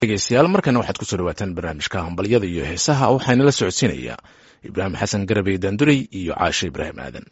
dhegeystayaal markana waxaad ku soo dhawaataan barnaamijka hambalyada iyo heesaha waxaana la socodsiinayaa ibraahim xasan garabey daandurey iyo caashe ibraahim aadan.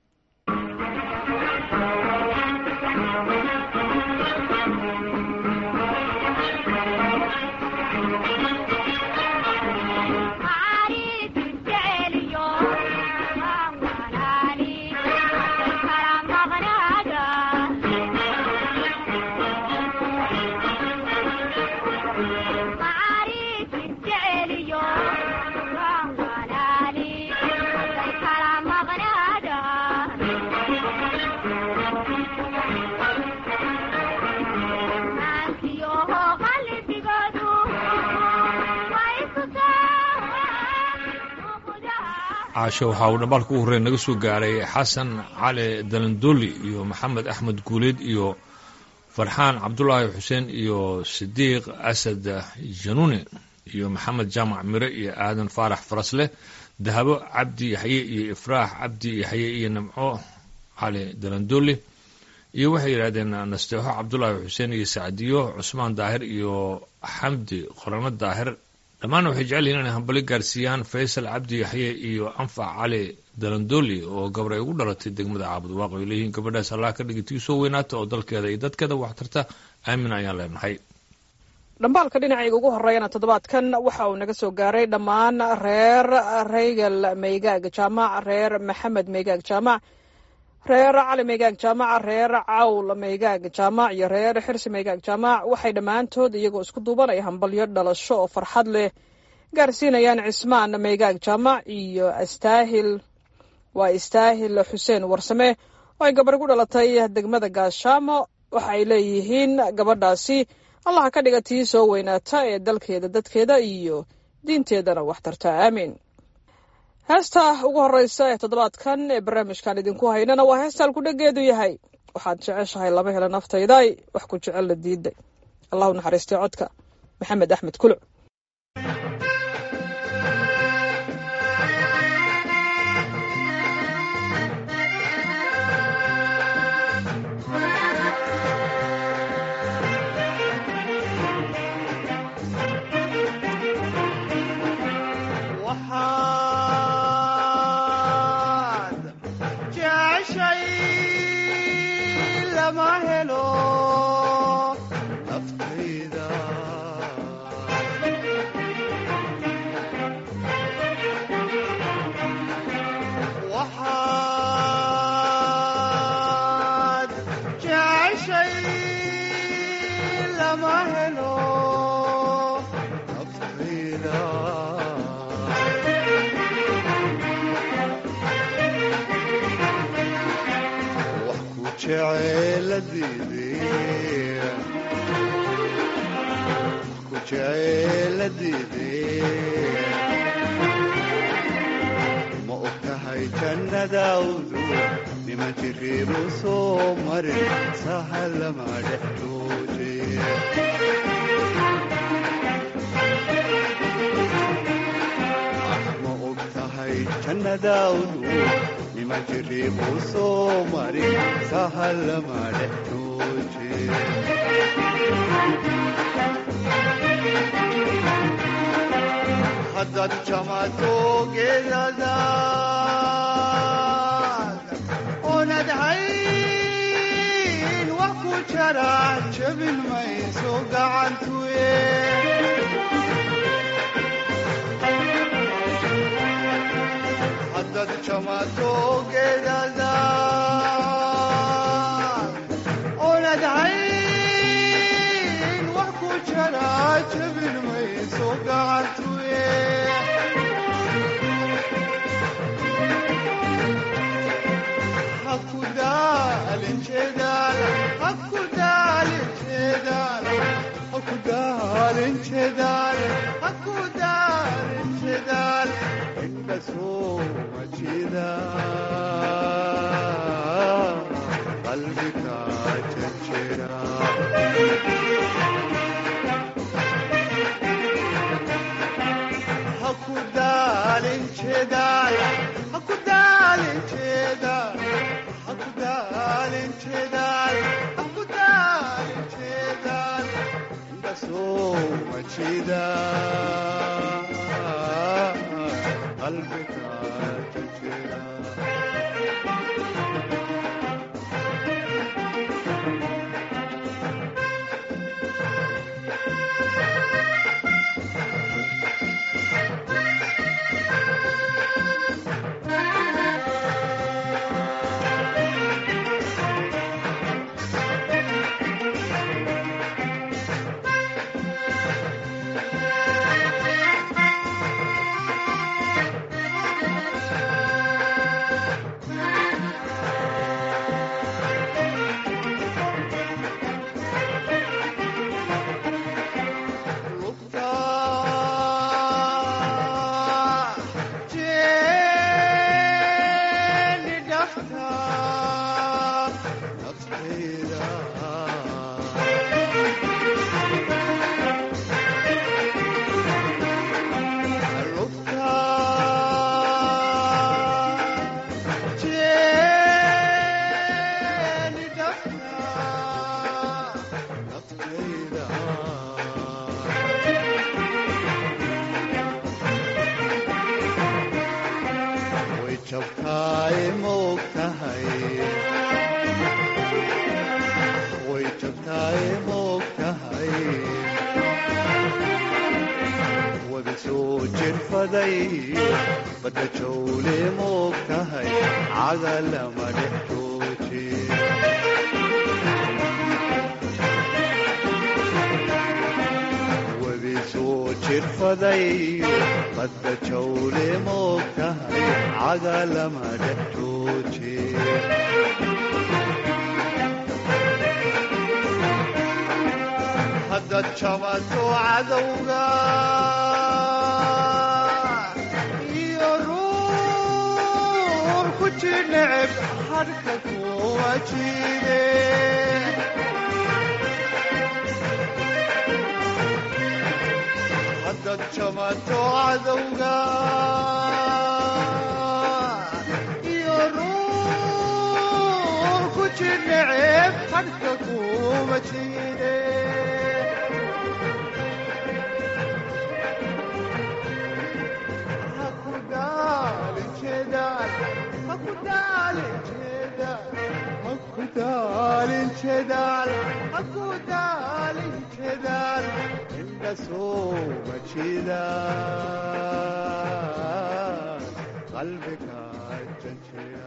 caasho waxaa uu dhamaalka ugu horreyn naga soo gaaray xasan cali dalandooli iyo maxamed axmed guuleed iyo farxaan cabdulaahi xuseen iyo sidiiq asad januuni iyo maxamed jaamac mire iyo aadan faarax farasleh dahabo cabdi yaxye iyo ifraax cabdi yaxye iyo namco cali dalandooli iyo waxay yidhahdeen nasteexo cabdulaahi xuseen iyo sacdiyo cusmaan daahir iyo xamdi qorano daahir dhammaanna waxay jecel yihiin inay hambali gaarsiiyaan faysal cabdi yaxye iyo anfac cali dalandooli oo gabar ay ugu dhalatay degmada caabud waaqo ay leeyihiin gabadhaas allah ka dhigay soo weynaata oo dalkeeda iyo dadkeeda wax tarta aamin ayaan leenahay. dhambaalka dhinacayga ugu horreeyana toddobaadkan waxa uu naga soo gaaray dhammaan reer raygal maygaag jaamac, reer maxamed maygaag jaamac, reer cali maygaag jaamac, reer cawl maygaag jaamac iyo reer xirsi maygaag jaamac. waxay dhammaantood iyagoo isku duubanaya hambalyo dhalasho oo farxad leh gaarsiinayaan cismaan maygaag jaamac iyo istaahil xuseen warsame oo ay gabar ku dhalatay degmada gaashaamo. waxay leeyihiin gabadhaasi allaha ka dhiga tii soo weynaata ee dalkeeda dadkeeda iyo diinteedana wax tarta aamin. heesta ugu horreysa ee toddobaadkan ee barnaamijkan idinku haynana waa heesta alkudhageedu yahay waxaad jeceshahay lama helo naftayday wax ku jecel la diiday. allahu naxariistay codka maxamed axmed kuluc. ma ogtahay jannadaawdu nima jiriibu soo marin sahalama dhex jooje ma ogtahay jannadaawdu nima jiriibu soo marin sahalama dhex jooje haddaad jamato geedadaad oonad hayn wax ku jara jabin mayso gacantuye haddaad jamato geedadaad oonad hayn wax ku jara jabin mayso gacantuye qalbiga jajira hakudalin jedal hakudalin jedal hakudalin jedal hakudalin jedal soo majida qalbiga jajira bada jawle moogtahay cagalama dhex jooji wadi soo jirfaday bada jawle moogtahay cagalama dhex jooji haddaad jabato cadowga neceb harka kuwa jide haddaad jamato cadowga iyo ruur ku jir neceb harka kuwa jide inda soo majida qalbiga jajira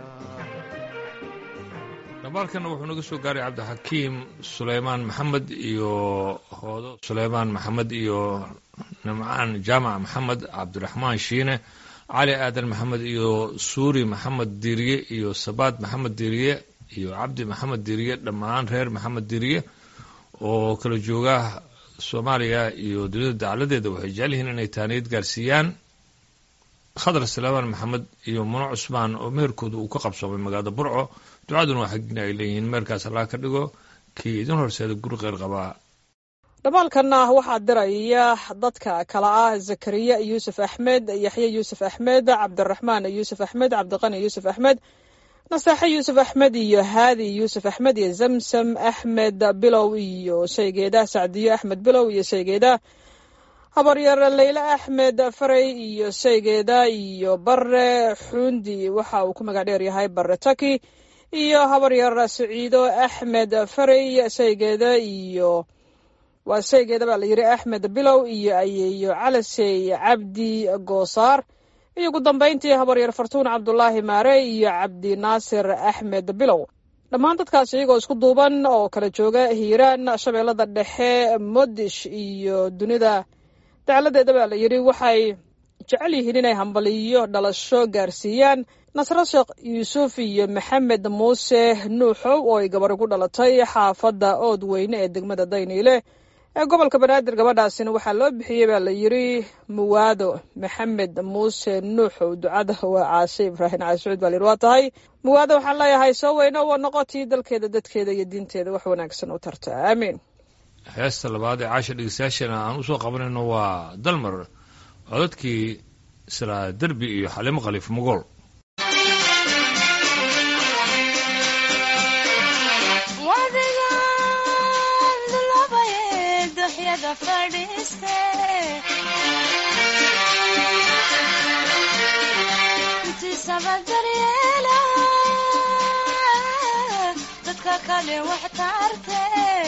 dhambaalkana wuxuu naga soo gaaray cabdixakiim sulaymaan maxamed iyo hoodo sulaymaan maxamed iyo nimcaan jaamac maxamed cabdiraxmaan shiine cali aadan maxamed iyo suuri maxamed diiriye iyo sabaad maxamed diiriye iyo cabdi maxamed diiriye dhammaan reer maxamed diiriye oo kala jooga soomaaliya iyo dunida dacaladeeda waxay jecel yihiin inay taaniyad gaarsiiyaan khadar salaamaan maxamed iyo muno cusmaan oo meherkooda uu ka qabsoomay magaalada burco ducaduna waa xagina ay leeyihiin meherkaas allaa ka dhigo kii idin horseeda guri kheyr qabaa dhamaalkanna waxaa diraya dadka kale ah zakariya yuusuf axmed yaxye yuusuf axmed cabdiraxmaan yuusuf axmed cabdiqani yuusuf axmed nasaaxe yuusuf axmed iyo haadi yuusuf axmed iyo zamsam axmed bilow iyo shaygeeda sacdiyo axmed bilow iyo shaygeeda habaryar leyle axmed faray iyo shaygeeda iyo bare xuundi waxa uu ku magac dheer yahay bare taki iyo habaryar saciido axmed faray shaygeeda iyo waa shaygeeda baa la yidhi axmed bilow iyo ayeeyo calasey cabdi goosaar iyo ugu dambayntii habaryar fartuun cabdulaahi maare iyo cabdi naasir axmed bilow dhammaan dadkaas iyagoo isku duuban oo kala jooga hiiraan shabeellada dhexe modish iyo dunida dacaladeeda baa la yidhi waxay jecel yihiin inay hambaliyo dhalasho gaarsiiyaan nasro sheekh yuusuf iyo maxamed muuse nuuxow oo ay gabar ugu dhalatay xaafadda ood weyne ee degmada dayniile ee gobolka banaadir gabadhaasina waxaa loo bixiyey baa la yidhi muwaado maxamed muuse nuuxow ducada waa caashe ibraahim caashuud baa la yidhi waa tahay muwaado waxaan leeyahay soo weyno waa noqotii dalkeeda dadkeeda iyo diinteeda wax wanaagsan u tarta aamiin heesta labaad ee caasha dhegeystayaashana aan usoo qabanayno waa dalmar codadkii isla derbi iyo xalimo khaliif mugool dusheeda fadhiiste intiisaba daryeela dadka kale wax taarte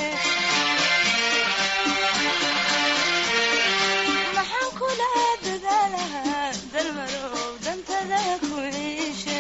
maxaan kula dadaalaha dalmarow dantada ku ciishe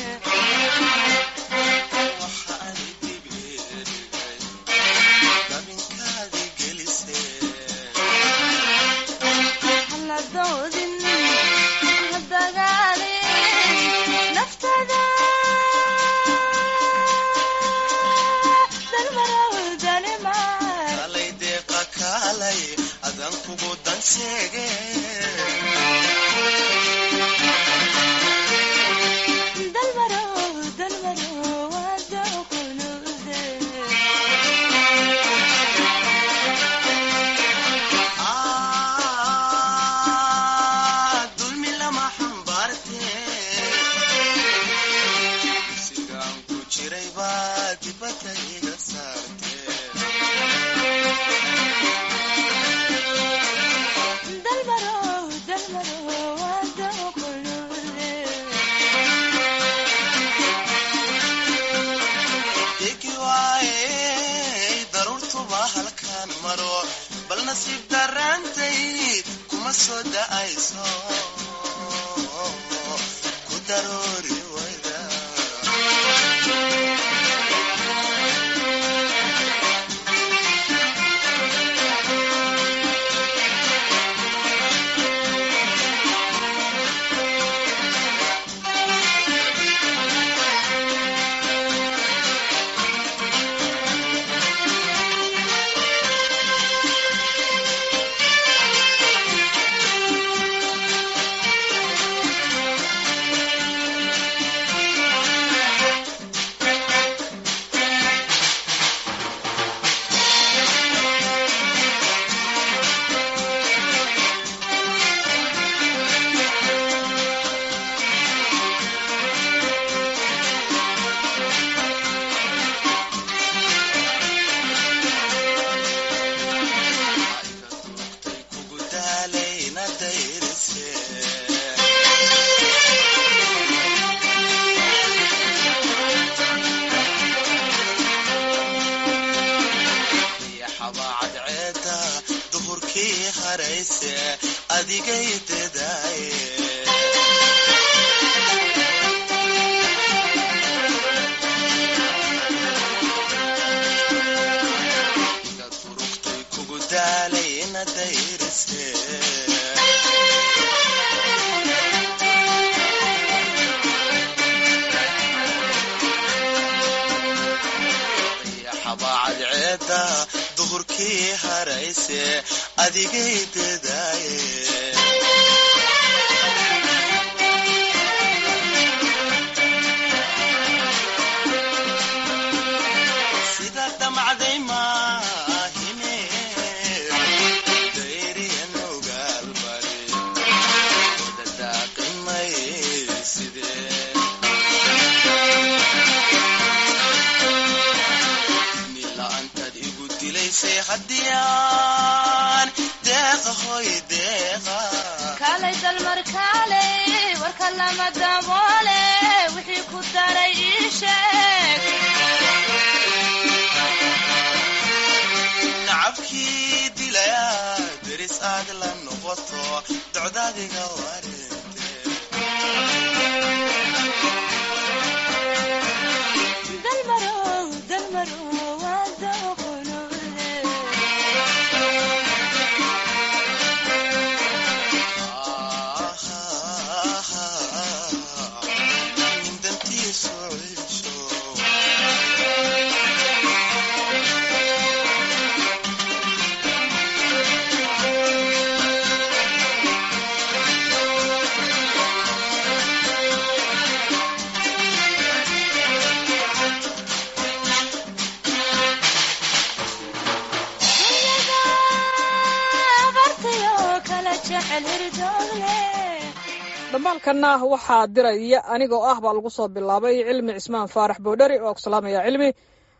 dhambaalkanna waxaa diraya anigoo ah baa lagu soo bilaabay cilmi cismaan faarax boodhari oo ku salaamaya cilmi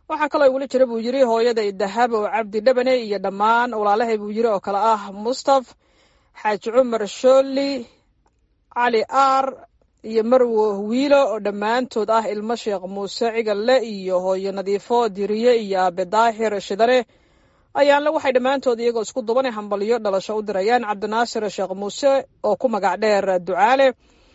waxaa kaloo igula jira buu yidhi hooyaday dahab oo cabdi dhabane iyo dhammaan walaalahay buu yidhi oo kale ah mustaf xaaji cumar shooli cali aar iyo marwo wiilo oo dhammaantood ah ilmo sheekh muuse cigalle iyo hooyo nadiifo diriye iyo aabe daahir shidane ayaanle waxay dhammaantood iyagoo isku dubanay hambalyo dhalasho u dirayaan cabdinaasir sheekh muuse oo ku magac dheer ducaale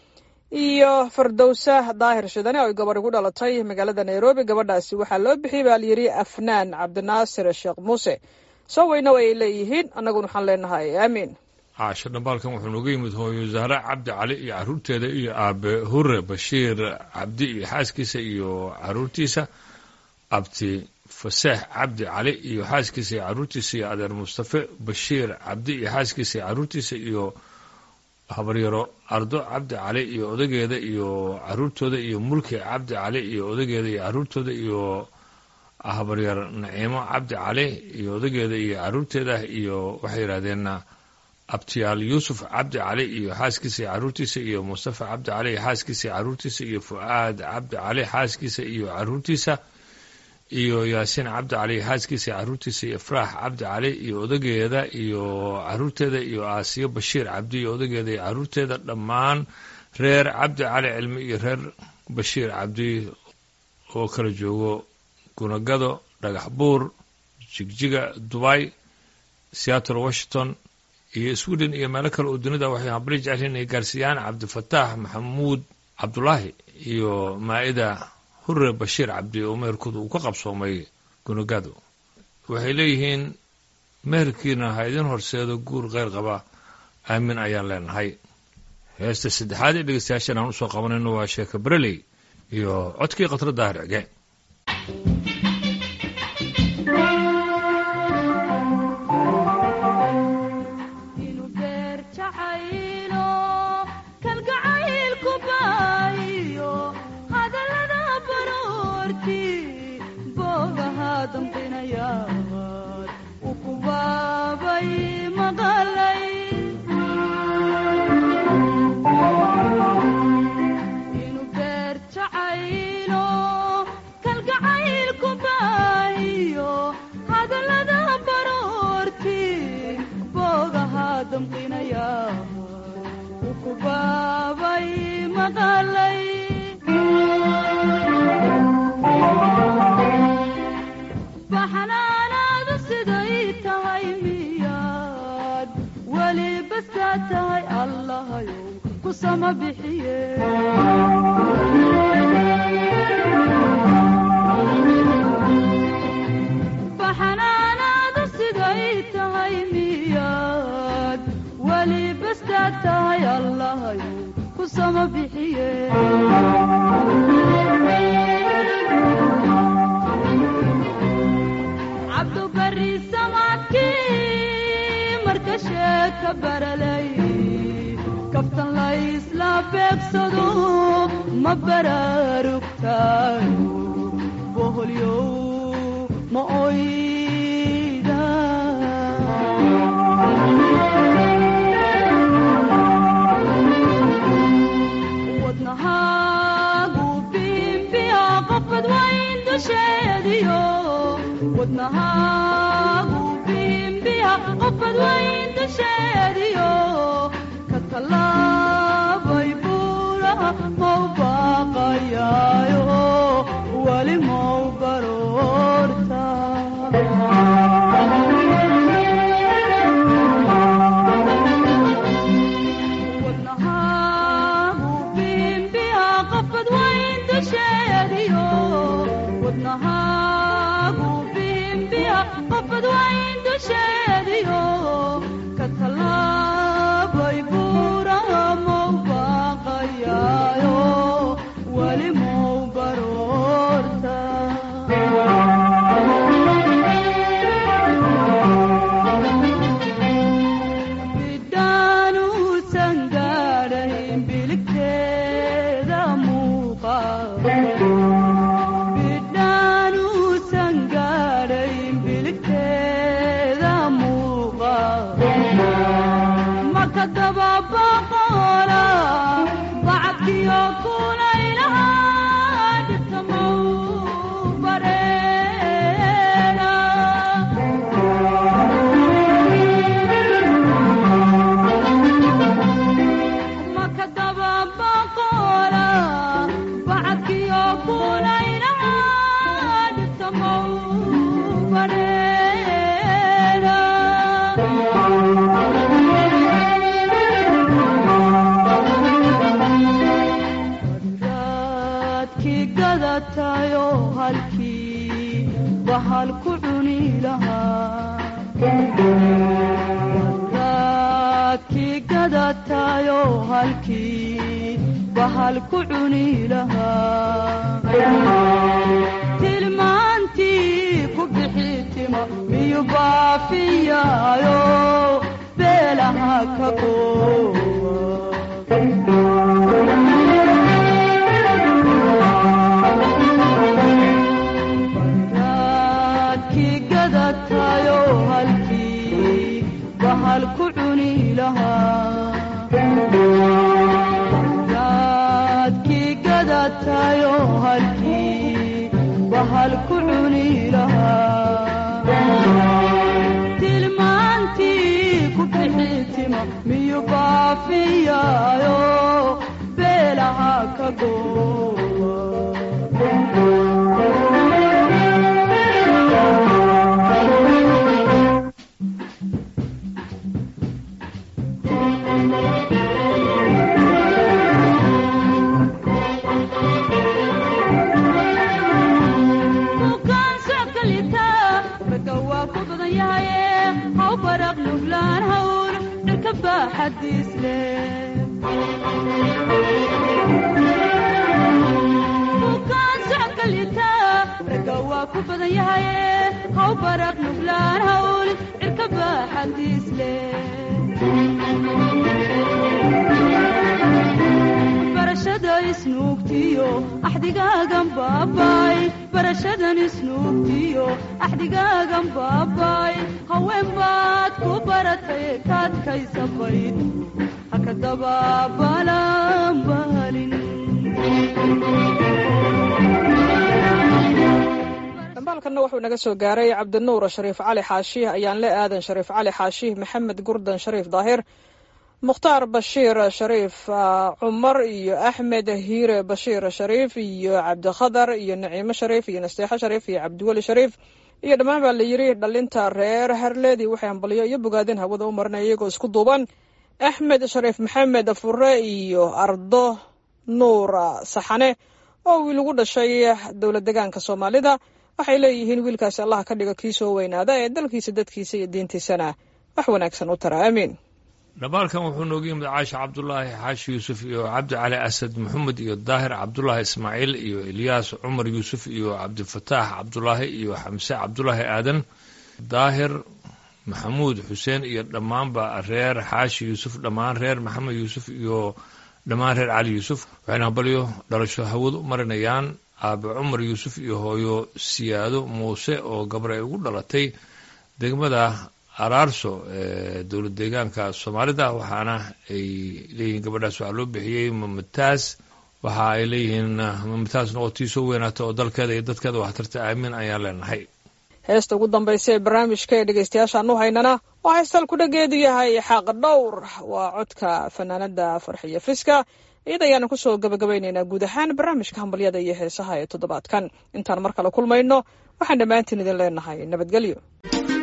iyo fardowsa daahir shidane oo ay gabadh ugu dhalatay magaalada nairobi gabadhaasi waxaa loo bixiyey baa layidhi afnaan cabdinaasir sheekh muuse soo weyna ay leeyihiin annaguna waxaan leenahay aamiin caasho dhambaalkan wuxuu nooga yimid hooyo zahra cabdi cali iyo carruurteeda iyo aabe hure bashiir cabdi iyo xaaskiisa iyo carruurtiisa abti faseex cabdi cali iyo xaaskiisa iyo carruurtiisa iyo adeer mustafe bashiir cabdi iyo xaaskiisa iyo carruurtiisa iyo habaryaro ardo cabdi cali iyo odageeda iyo carruurtooda iyo mulki cabdi cali iyo odageeda iyo carruurtooda iyo habaryar naciimo cabdi cali iyo odageeda iyo carruurteeda iyo waxay yidhahdeenna abtiyaal yuusuf cabdi cali iyo xaaskiisa iyo carruurtiisa iyo mustafa cabdi cali iyo xaaskiisa iyo carruurtiisa iyo fu'aad cabdi cali xaaskiisa iyo carruurtiisa iyo yaasiin cabdi cali xaaskiisa iyo carruurtiisa iyo ifraax cabdi cali iyo odageeda iyo carruurteeda iyo aasiyo bashiir cabdi iyo odageeda iyo carruurteeda dhammaan reer cabdi cali cilmi iyo reer bashiir cabdi oo kala joogo gunagado dhagax buur jigjiga dubay seattle washington iyo sweden iyo meelo kale oo dunida waxay hambali jeceliin inay gaarsiiyaan cabdifataax maxamuud cabdulaahi iyo maa'ida hure bashiir cabdi oo meherkooda uu ka qabsoomay gunagado waxay leeyihiin meherkiina ha idin horseedo guur kheyr qaba aamin ayaan leenahay heesta saddexaad ee dhegeystayaashan aan usoo qabanayno waa sheeka bereley iyo codkii khatra daahir cige wali mau barorta gadatayo halkii bahal ku cuni lahaa tilmaantii ku bixitima miyu baafiyaayo beelaha ka baraadkii gadatayo halkii bahal ku cuni lahaa baraadkii gadatayo halkii bahal ku cuni lahaa tilmaantii ku bixitima miyu baafiyaayo beelaha ka حديث ليه وكان سعك اللي تاب رقواك وبدن يهايه هاو برق نبلان هاول اركبا حديث ليه برشدا يسنوكتيو احدقا باباي برشدا يسنوكتيو احدقا باباي هوين باد كبرتي كاد كيسبيد هكذا بابالام بالين dambaalkanna wuxuu naga soo gaaray cabdinuur shariif cali xaashiih ayaan le aadan shariif cali xaashiih maxamed gurdan shariif daahir mukhtaar bashiir shariif cumar iyo axmed hiire bashiir shariif iyo cabdikhadar iyo naciimo shariif iyo nasteexo shariif iyo cabdiweli shariif iyo dhammaan baa la yidhi dhalinta reer harleedii waxay hambalyo iyo bogaadin hawada u marinaya iyagoo isku duuban axmed shariif maxamed fure iyo ardo nuur saxane oo wiil ugu dhashay dowlad degaanka soomaalida waxay leeyihiin wiilkaasi allah ka dhigo kii soo weynaada ee dalkiisa dadkiisa iyo diintiisana wax wanaagsan u tara aamiin dhabaalkan wuxuu nooga yimid caasha cabdulaahi xaashi yuusuf iyo cabdi cali asad maxamed iyo daahir cabdulaahi ismaaciil iyo ilyaas cumar yuusuf iyo cabdifataax cabdulaahi iyo xamse cabdulaahi aadan daahir maxamuud xuseen iyo dhammaanba reer xaashi yuusuf dhammaan reer maxamed yuusuf iyo dhammaan reer cali yuusuf waxayna hambalyo dhalasho hawad u marinayaan aabe cumar yuusuf iyo hooyo siyaado muuse oo gabar ay ugu dhalatay degmada araarso ee dowlad deegaanka soomaalida waxaana ay leeyihiin gabadhaas waxaa loo bixiyey mamataas waxa ay leeyihiin mamataas noqotii soo weynaata oo dalkeeda iyo dadkeeda waxtarta aamin ayaan leenahay heesta ugu dambaysa ee barnaamijka ee dhegeystayaashaan u haynana waa heestal ku dhageedu yahay xaaq dhowr waa codka fanaanada farxiyo fiska iyada ayaana kusoo gabagabaynaynaa guud ahaan barnaamijka hambalyada iyo heesaha ee toddobaadkan intaan mar kale kulmayno waxaan dhammaantiin idin leenahay nabadgelyo